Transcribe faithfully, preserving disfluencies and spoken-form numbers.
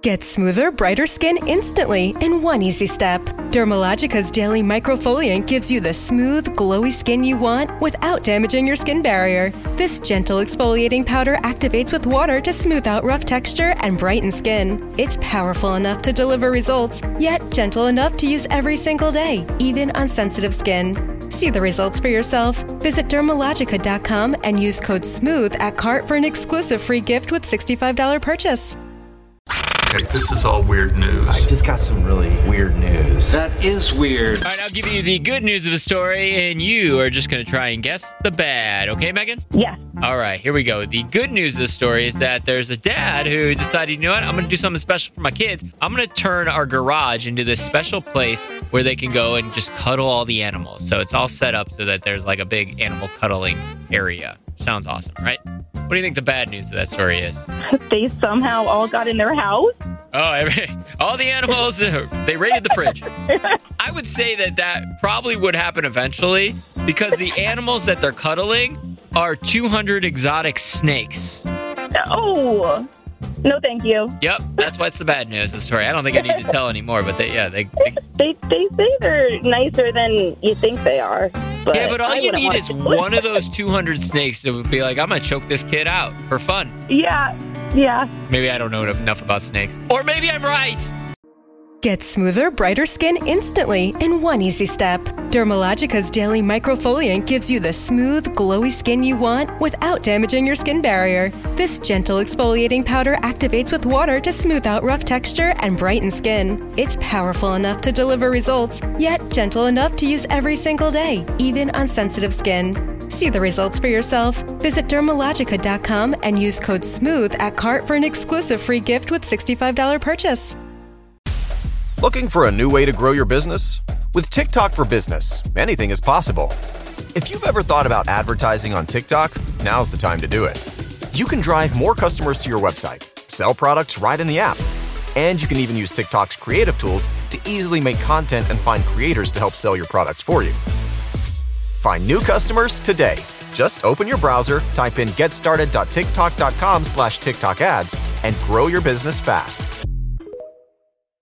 Get smoother, brighter skin instantly in one easy step. Dermalogica's daily microfoliant gives you the smooth, glowy skin you want without damaging your skin barrier. This gentle exfoliating powder activates with water to smooth out rough texture and brighten skin. It's powerful enough to deliver results, yet gentle enough to use every single day, even on sensitive skin. See the results for yourself. Visit Dermalogica dot com and use code SMOOTH at cart for an exclusive free gift with sixty-five dollars purchase. Okay, this is all weird news. I just got some really weird news. That is weird. All right, I'll give you the good news of the story, and you are just going to try and guess the bad. Okay, Megan? Yes. All right, here we go. The good news of the story is that there's a dad who decided, you know what, I'm going to do something special for my kids. I'm going to turn our garage into this special place where they can go and just cuddle all the animals. So it's all set up so that there's like a big animal cuddling area. Sounds awesome, right? What do you think the bad news of that story is? They somehow all got in their house. Oh, every, all the animals, they raided the fridge. I would say that that probably would happen eventually because the animals that they're cuddling are two hundred exotic snakes. Oh, no thank you. Yep, that's what's the bad news of the story. I don't think I need to tell anymore, but they, yeah, they... They, they, they say they're nicer than you think they are. But yeah, but all I you wouldn't need want is to- one of those two hundred snakes that would be like, I'm going to choke this kid out for fun. Yeah, yeah. Maybe I don't know enough about snakes. Or maybe I'm right. Get smoother, brighter skin instantly in one easy step. Dermalogica's daily microfoliant gives you the smooth, glowy skin you want without damaging your skin barrier. This gentle exfoliating powder activates with water to smooth out rough texture and brighten skin. It's powerful enough to deliver results, yet gentle enough to use every single day, even on sensitive skin. See the results for yourself. Visit Dermalogica dot com and use code SMOOTH at cart for an exclusive free gift with sixty-five dollars purchase. Looking for a new way to grow your business? With TikTok for Business, anything is possible. If you've ever thought about advertising on TikTok, now's the time to do it. You can drive more customers to your website, sell products right in the app, and you can even use TikTok's creative tools to easily make content and find creators to help sell your products for you. Find new customers today. Just open your browser, type in getstarted dot tiktok dot com slash TikTok ads, and grow your business fast.